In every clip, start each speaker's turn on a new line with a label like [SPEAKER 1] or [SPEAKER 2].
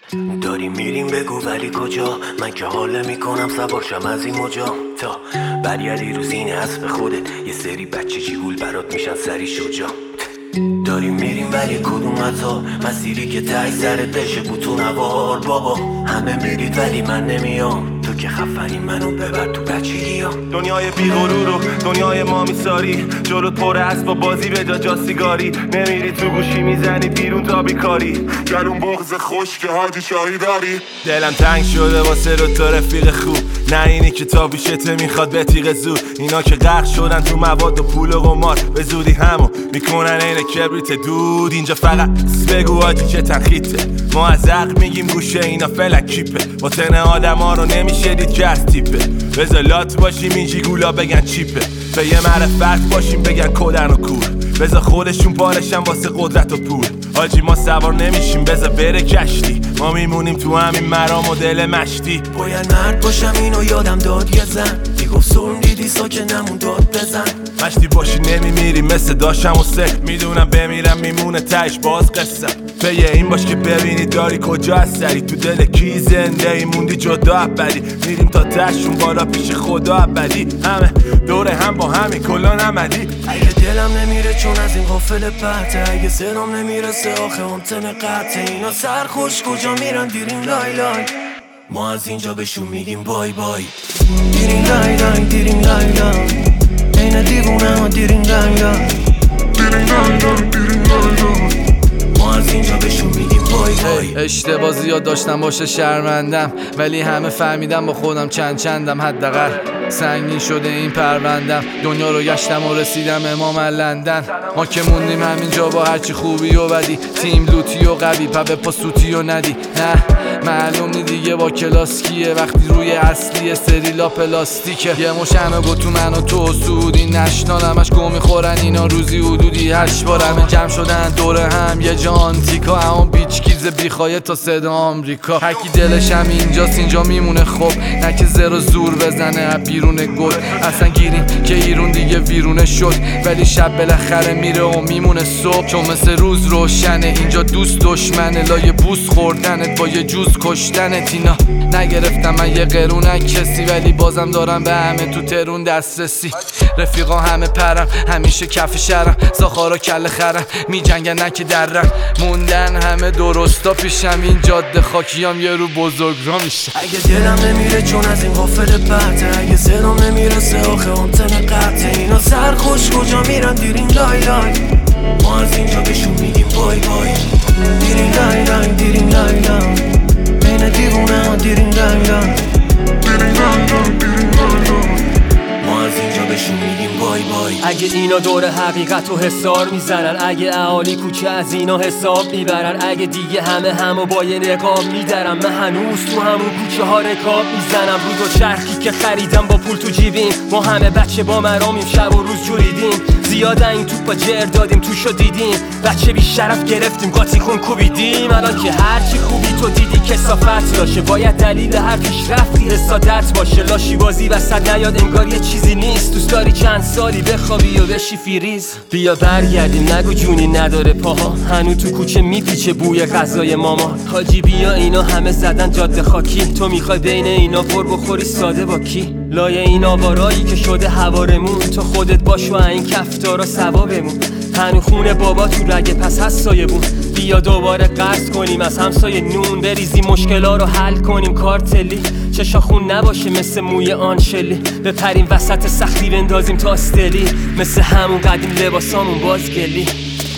[SPEAKER 1] داریم میریم بگو ولی کجا؟ من که حال میکنم سوارشم از این مجا تا برگردی رو زین اسب خودت. یه سری بچه جیگول برات میشن سری شجا. داریم میریم ولی کدوم عطا؟ مسیری که تای سرت بشه بوتون نوار. بابا همه میرید ولی من نمیام. تو که خفنی منو ببر تو بچگی‌ها.
[SPEAKER 2] دنیای بیغرور و دنیای ما میساری، جلوت پر است با بازی به جا سیگاری. نمیری تو گوشی میزنی بیرون تا بیکاری. گلون بغض خوش که حاجی شاهی داری. دلم تنگ شده واسه رو تو رفیق خوب، نه اینی که تا بیشته میخواد به تیغ زود. اینا که غرق شدن تو مواد و پول و قمار، به زودی همو میکنن عین کبریت دود. اینجا فقط بگو حاجی چه تنخیته، ما از عقل میگیم گوشه اینا فلک کیپه. با تن آدم ها رو نمیشه دید که از تیپه. بزالات باشیم این جیگولا بگن چیپه، به یه معرفت باشیم بگن کدن و کور. بذار خودشون پارشن واسه قدرت و پول. حاجی ما سوار نمیشیم بذار بره کشتی، ما میمونیم تو همین مرام و دل مشتی.
[SPEAKER 1] باید مرد باشم اینو یادم داد یه زن میگفت سرم دیدی ساکنمون داد بزن.
[SPEAKER 2] مشتی باشی نمیمیری مثل داشتم و سک، میدونم بمیرم میمونه تش باز قصه. پیه این باش که ببینی داری کجا از سری، تو دل کی زنده ای موندی جدا ابدی. میریم تا تشون بالا پیش خدا ابدی، همه دوره هم با همین کلان عملی.
[SPEAKER 1] اگه دلم نمیره چون از این قافل پرته، اگه صدام نمیرسه آخه هم تن قطعه. اینا سرخوش کجا میرن دیرین لای لای، ما از اینجا بهشون میگیم بای بای. دیرین لای لای دیرین لای لای، این دیوونه ها دیرین لای لای. دیرین لای لای دیرین لای لای، ما از اینجا بهشون میگیم بای بای.
[SPEAKER 3] اشتباه زیاد داشتم باشه شرمندم، ولی همه فهمیدم با خودم چندم. حداقل سنگین شده این پروندم، دنیا رو گشتم و رسیدم امام لندن. ما که موندیم همینجا با هرچی خوبی و بدی، تیم لوتی و قوی پا پا سوتی و ندی. نه معلوم نی دیگه با کلاس کیه، وقتی روی اصلی سریلا پلاستیکه. یه مشنو گو تو من و تو سودی نشنال، همش گو میخورن اینا روزی حدودی 8 بار. همه جمع شدن دور هم یه جا آنتیکا، همون بیچ کیز بیخوایه تا صدا آمریکا. هرکی دلش هم اینجاست اینجا میمونه، خب نه که زر زور بزنه بیرون گل. اصلا گیریم که ایرون دیگه ویرونه شد، ولی شب بالاخره میره و میمونه صبح. چون مثل روز روشنه اینجا دوست دشمنه، لایه بوس خوردنت با یه جوز کشتنت. اینا نگرفتم من یه قرونک کسی، ولی بازم دارم به همه تو ترون دسترسی. رفیقا همه پرم همیشه کف شرم، ساخارا کل خرم میجنگن نه که درم. موندن همه درستا پیشم، این جاده خاکیام یه رو بزرگ را میشه.
[SPEAKER 1] اگه دلم نمیره چون از این قافل پرته، اگه صدام نمیرسه آخه هم تن قطعه. اینا سرخوش کجا میرن دیرین لای لای، ما از اینجا بهشون میگیم بای بای. دیرین لای لای دیرین لای لای، این دیوونه ها دیرین لای لای. دیرین لای لای دیرین لای لای، ما از اینجا بهشون میگیم بای بای.
[SPEAKER 4] اگه اینا دور حقیقت و حسار میزنن، اگه اهالی کوچه از اینا حساب میبرن، اگه دیگه همو با یه نقاب میدارم، من هنوز تو همون کوچه ها رکاب میزنم. رو دو چرخی که خریدم با پول تو جیبیم، ما همه بچه با مرامیم شب و روز جوریدیم. زیاده این توپا جر دادیم توشو دیدیم، بچه بی شرف گرفتیم قاطی کن کوبیدیم. الان که هرچی خوبی تو دیدی کثافت داشه، باید دلیل هر پیشرفتی حسادت باشه. لاشی بازی وسط نیاد انگار یه چیزی نیست، دوست داری چند سالی بخوابی و بشی فریز. بیا برگردیم نگو جونی نداره پاها، هنو تو کوچه میپیچه بوی غذای ماما. حاجی بیا اینا همه زدن جاده خاکی، تو میخوای بین اینا پر بخوری ساده با کی؟ لایه این آوارایی که شده هوارمون، تو خودت باش و این کفتارا ثوابمون. هنو خونه بابا تو رگه پس هست سایه بون، بیا دوباره قرض کنیم از همسایه نون، بریزیم مشکلا رو حل کنیم کارتلی. چشا خون نباشه مثل موی آنشلی، بپریم وسط سختی بندازیم تا استلی، مثل همون قدیم لباسامون بازگلی.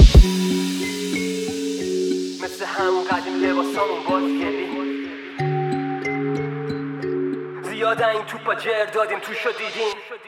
[SPEAKER 4] مثل همون قدیم لباسامون بازگلی. زیاده این توپا جر دادیم توشو دیدیم.